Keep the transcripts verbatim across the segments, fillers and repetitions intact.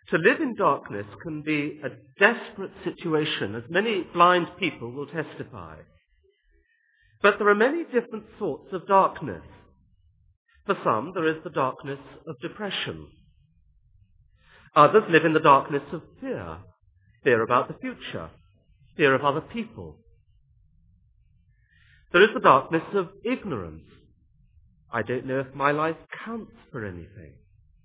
To live in darkness can be a desperate situation, as many blind people will testify. But there are many different sorts of darkness. For some, there is the darkness of depression. Others live in the darkness of fear, fear about the future, fear of other people. There is the darkness of ignorance. I don't know if my life counts for anything.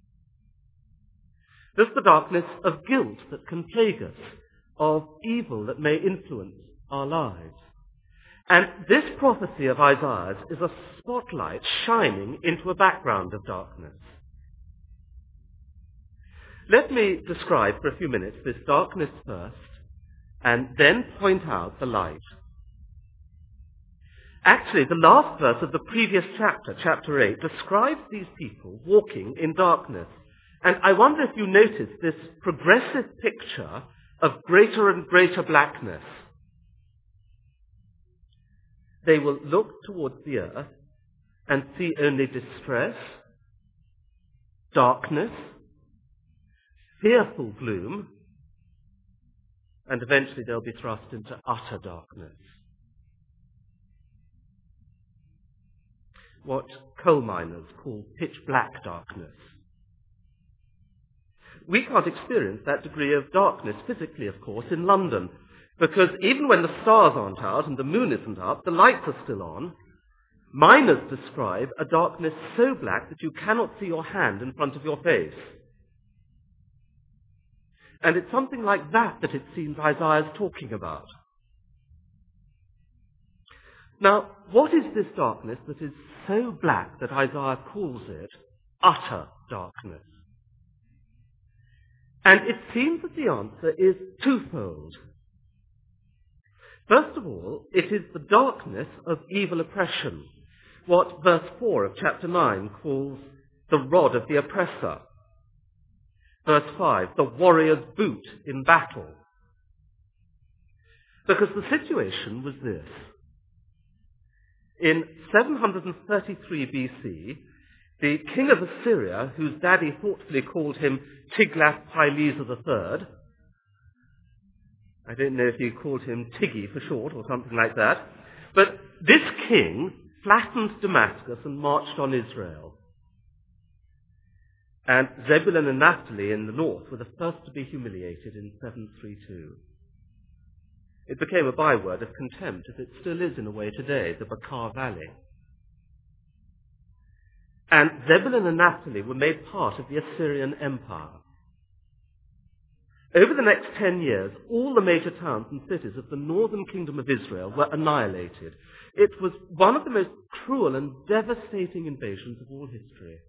There's the darkness of guilt that can plague us, of evil that may influence our lives. And this prophecy of Isaiah's is a spotlight shining into a background of darkness. Let me describe for a few minutes this darkness first, and then point out the light. Actually, the last verse of the previous chapter, chapter eight, describes these people walking in darkness. And I wonder if you notice this progressive picture of greater and greater blackness. They will look towards the earth and see only distress, darkness, fearful gloom, and eventually they'll be thrust into utter darkness. What coal miners call pitch black darkness. We can't experience that degree of darkness physically, of course, in London, because even when the stars aren't out and the moon isn't up, the lights are still on. Miners describe a darkness so black that you cannot see your hand in front of your face. And it's something like that that it seems Isaiah's talking about. Now, what is this darkness that is so black that Isaiah calls it utter darkness? And it seems that the answer is twofold. First of all, it is the darkness of evil oppression, what verse four of chapter nine calls the rod of the oppressor. Verse five, the warrior's boot in battle. Because the situation was this. In seven thirty-three B C, the king of Assyria, whose daddy thoughtfully called him Tiglath-Pileser the Third, I don't know if he called him Tiggy for short or something like that, but this king flattened Damascus and marched on Israel. And Zebulun and Naphtali in the north were the first to be humiliated in seven thirty-two. It became a byword of contempt, as it still is in a way today, the Bekaa Valley. And Zebulun and Naphtali were made part of the Assyrian Empire. Over the next ten years, all the major towns and cities of the northern kingdom of Israel were annihilated. It was one of the most cruel and devastating invasions of all history.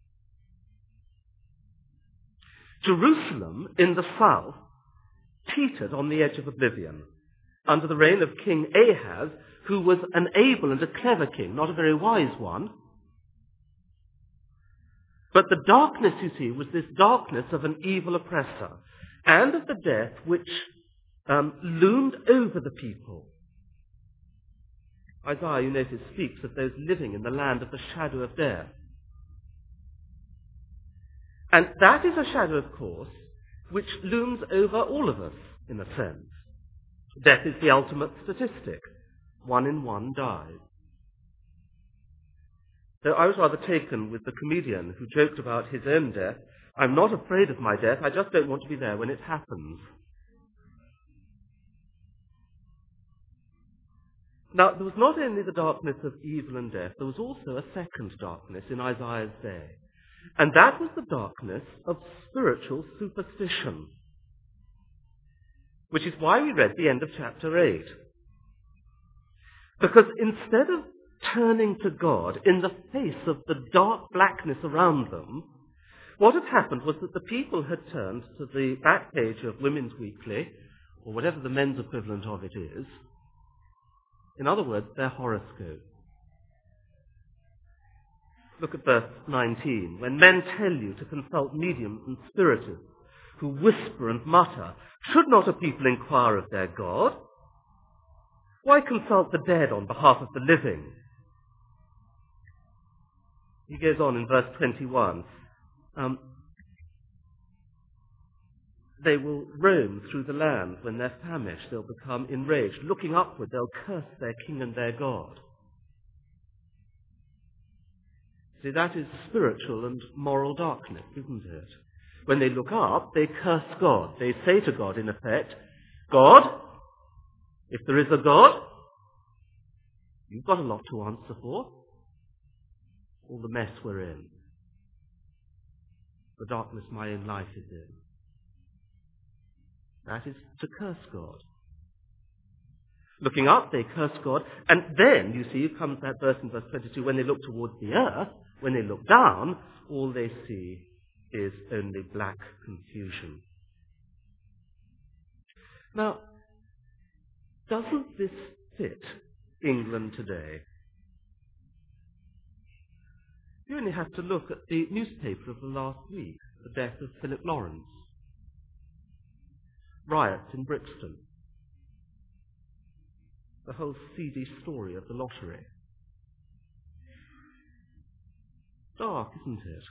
Jerusalem, in the south, teetered on the edge of oblivion under the reign of King Ahaz, who was an able and a clever king, not a very wise one. But the darkness, you see, was this darkness of an evil oppressor and of the death which um, loomed over the people. Isaiah, you notice, speaks of those living in the land of the shadow of death. And that is a shadow, of course, which looms over all of us, in a sense. Death is the ultimate statistic. One in one dies. So I was rather taken with the comedian who joked about his own death. I'm not afraid of my death, I just don't want to be there when it happens. Now, there was not only the darkness of evil and death, there was also a second darkness in Isaiah's day. And that was the darkness of spiritual superstition, which is why we read the end of chapter eight. Because instead of turning to God in the face of the dark blackness around them, what had happened was that the people had turned to the back page of Women's Weekly, or whatever the men's equivalent of it is. In other words, their horoscope. Look at verse nineteen. When men tell you to consult mediums and spiritists who whisper and mutter, should not a people inquire of their God? Why consult the dead on behalf of the living? He goes on in verse twenty-one. Um, They will roam through the land when they're famished. They'll become enraged. Looking upward, they'll curse their king and their God. See, that is spiritual and moral darkness, isn't it? When they look up, they curse God. They say to God, in effect, God, if there is a God, you've got a lot to answer for. All the mess we're in. The darkness my own life is in. That is to curse God. Looking up, they curse God. And then, you see, comes that verse in verse twenty-two, when they look towards the earth, when they look down, all they see is only black confusion. Now, doesn't this fit England today? You only have to look at the newspaper of the last week, the death of Philip Lawrence. Riots in Brixton. The whole seedy story of the lottery. Dark, isn't it?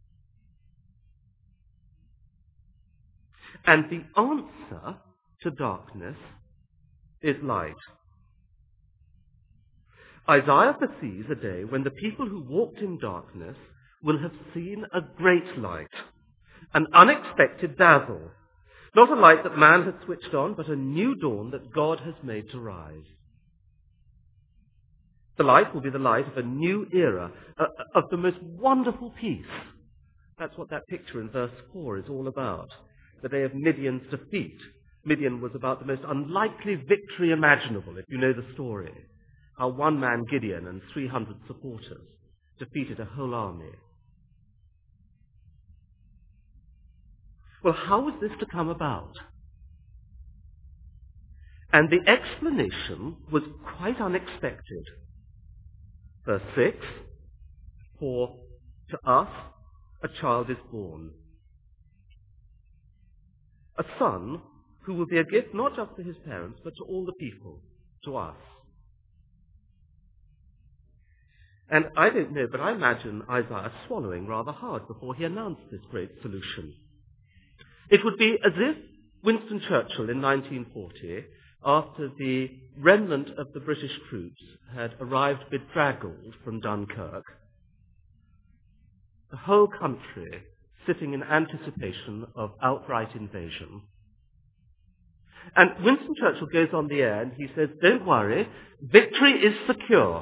And the answer to darkness is light. Isaiah foresees a day when the people who walked in darkness will have seen a great light, an unexpected dazzle, not a light that man has switched on, but a new dawn that God has made to rise. The light will be the light of a new era, uh, of the most wonderful peace. That's what that picture in verse four is all about. The day of Midian's defeat. Midian was about the most unlikely victory imaginable, if you know the story. How one man, Gideon, and three hundred supporters defeated a whole army. Well, how was this to come about? And the explanation was quite unexpected. Verse six, for to us a child is born, a son who will be a gift not just to his parents, but to all the people, to us. And I don't know, but I imagine Isaiah swallowing rather hard before he announced this great solution. It would be as if Winston Churchill in nineteen forty, after the remnant of the British troops had arrived bedraggled from Dunkirk, the whole country sitting in anticipation of outright invasion. And Winston Churchill goes on the air and he says, don't worry, victory is secure.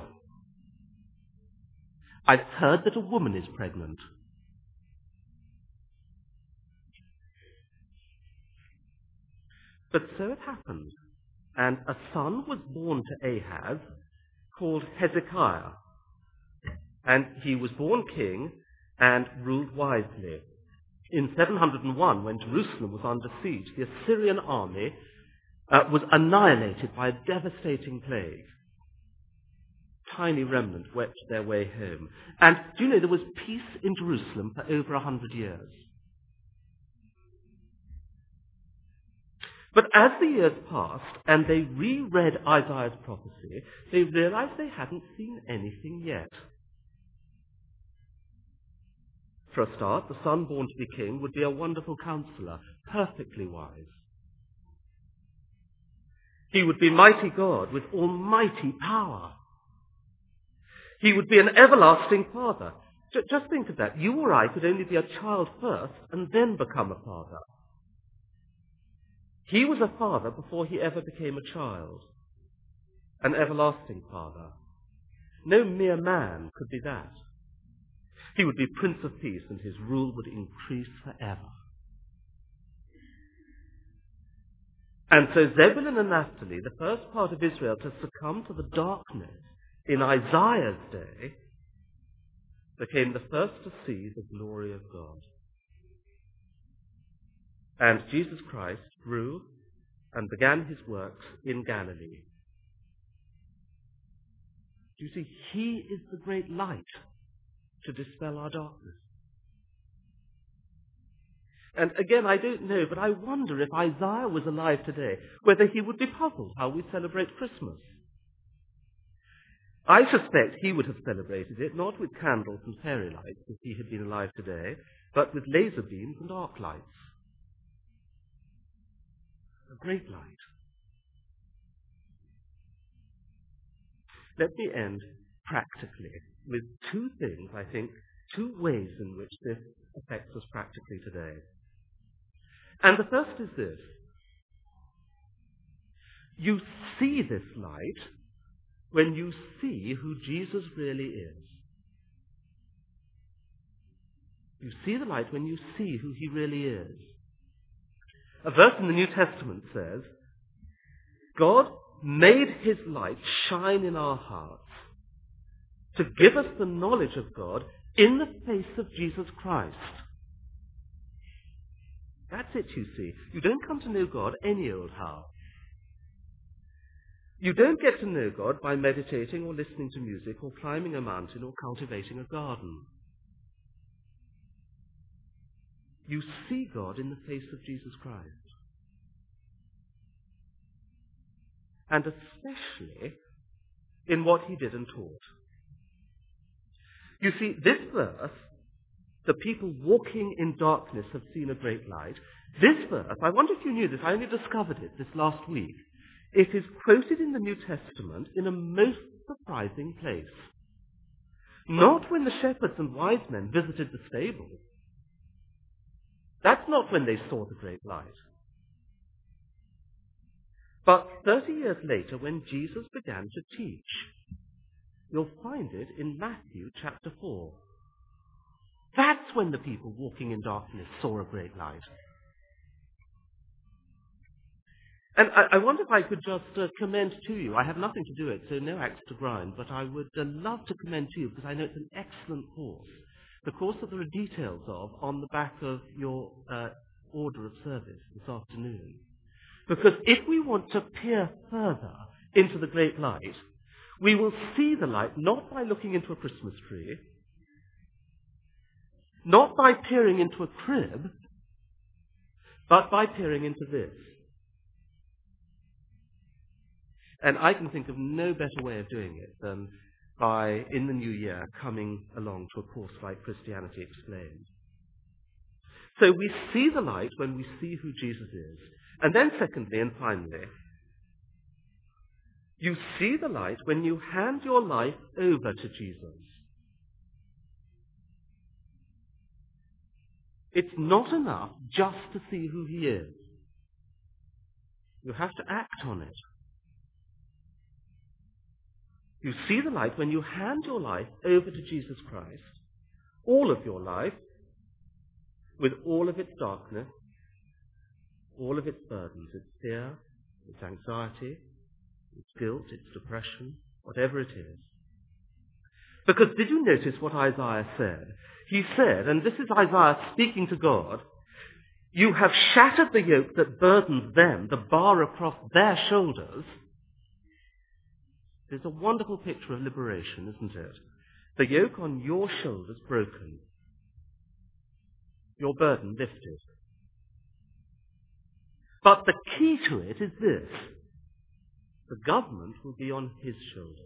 I've heard that a woman is pregnant. But so it happened, and a son was born to Ahaz called Hezekiah. And he was born king and ruled wisely. In seven hundred one, when Jerusalem was under siege, the Assyrian army uh, was annihilated by a devastating plague. Tiny remnant wept their way home. And do you know, there was peace in Jerusalem for over a hundred years. But as the years passed and they reread Isaiah's prophecy, they realized they hadn't seen anything yet. For a start, the son born to be king would be a wonderful counselor, perfectly wise. He would be mighty God with almighty power. He would be an everlasting father. Just think of that. You or I could only be a child first and then become a father. He was a father before he ever became a child, an everlasting father. No mere man could be that. He would be Prince of Peace, and his rule would increase forever. And so Zebulun and Naphtali, the first part of Israel to succumb to the darkness in Isaiah's day, became the first to see the glory of God. And Jesus Christ grew and began his works in Galilee. Do you see, he is the great light to dispel our darkness. And again, I don't know, but I wonder if Isaiah was alive today, whether he would be puzzled how we celebrate Christmas. I suspect he would have celebrated it not with candles and fairy lights, if he had been alive today, but with laser beams and arc lights. A great light. Let me end practically with two things, I think, two ways in which this affects us practically today. And the first is this. You see this light when you see who Jesus really is. You see the light when you see who he really is. A verse in the New Testament says, God made his light shine in our hearts to give us the knowledge of God in the face of Jesus Christ. That's it, you see. You don't come to know God any old how. You don't get to know God by meditating or listening to music or climbing a mountain or cultivating a garden. You see God in the face of Jesus Christ. And especially in what he did and taught. You see, this verse, the people walking in darkness have seen a great light. This verse, I wonder if you knew this, I only discovered it this last week. It is quoted in the New Testament in a most surprising place. Not when the shepherds and wise men visited the stable. That's not when they saw the great light. But thirty years later, when Jesus began to teach, you'll find it in Matthew chapter four. That's when the people walking in darkness saw a great light. And I, I wonder if I could just uh, commend to you. I have nothing to do it, so no axe to grind, but I would uh, love to commend to you because I know it's an excellent course. The course that there are details of on the back of your uh, order of service this afternoon. Because if we want to peer further into the great light, we will see the light not by looking into a Christmas tree, not by peering into a crib, but by peering into this. And I can think of no better way of doing it than by, in the new year, coming along to a course like Christianity Explained. So we see the light when we see who Jesus is. And then secondly and finally, you see the light when you hand your life over to Jesus. It's not enough just to see who he is. You have to act on it. You see the light when you hand your life over to Jesus Christ, all of your life, with all of its darkness, all of its burdens, its fear, its anxiety, its guilt, its depression, whatever it is. Because did you notice what Isaiah said? He said, and this is Isaiah speaking to God, you have shattered the yoke that burdens them, the bar across their shoulders. It's a wonderful picture of liberation, isn't it? The yoke on your shoulders broken. Your burden lifted. But the key to it is this. The government will be on his shoulders.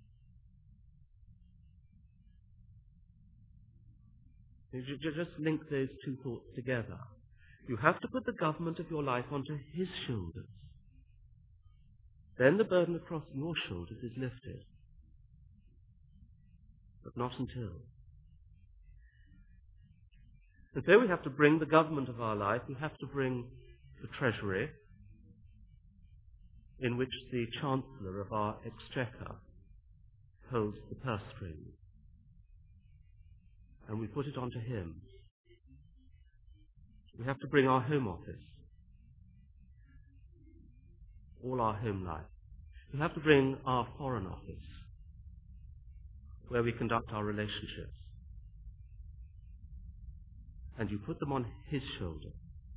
You just link those two thoughts together. You have to put the government of your life onto his shoulders. Then the burden across your shoulders is lifted. But not until. And so we have to bring the government of our life, we have to bring the treasury, in which the Chancellor of our Exchequer holds the purse strings. And we put it onto him. We have to bring our home office, all our home life. We have to bring our foreign office, where we conduct our relationships. And you put them on his shoulder.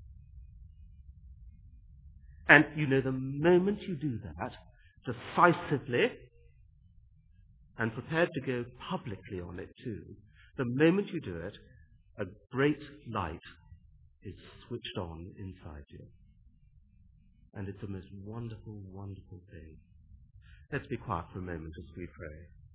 And you know, the moment you do that, decisively, and prepared to go publicly on it too, the moment you do it, a great light is switched on inside you. And it's a most wonderful, wonderful thing. Let's be quiet for a moment as we pray.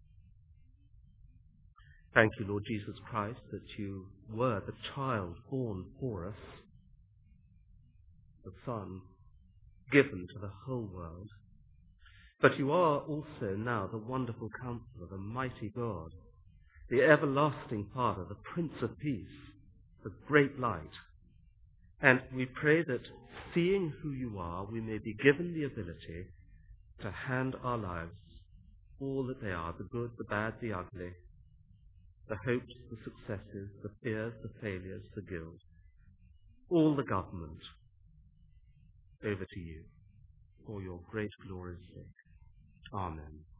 Thank you, Lord Jesus Christ, that you were the child born for us, the Son given to the whole world. But you are also now the wonderful Counselor, the mighty God, the everlasting Father, the Prince of Peace, the great light. And we pray that, seeing who you are, we may be given the ability to hand our lives, all that they are, the good, the bad, the ugly, the hopes, the successes, the fears, the failures, the guilt, all the government, over to you, for your great glory's sake. Amen.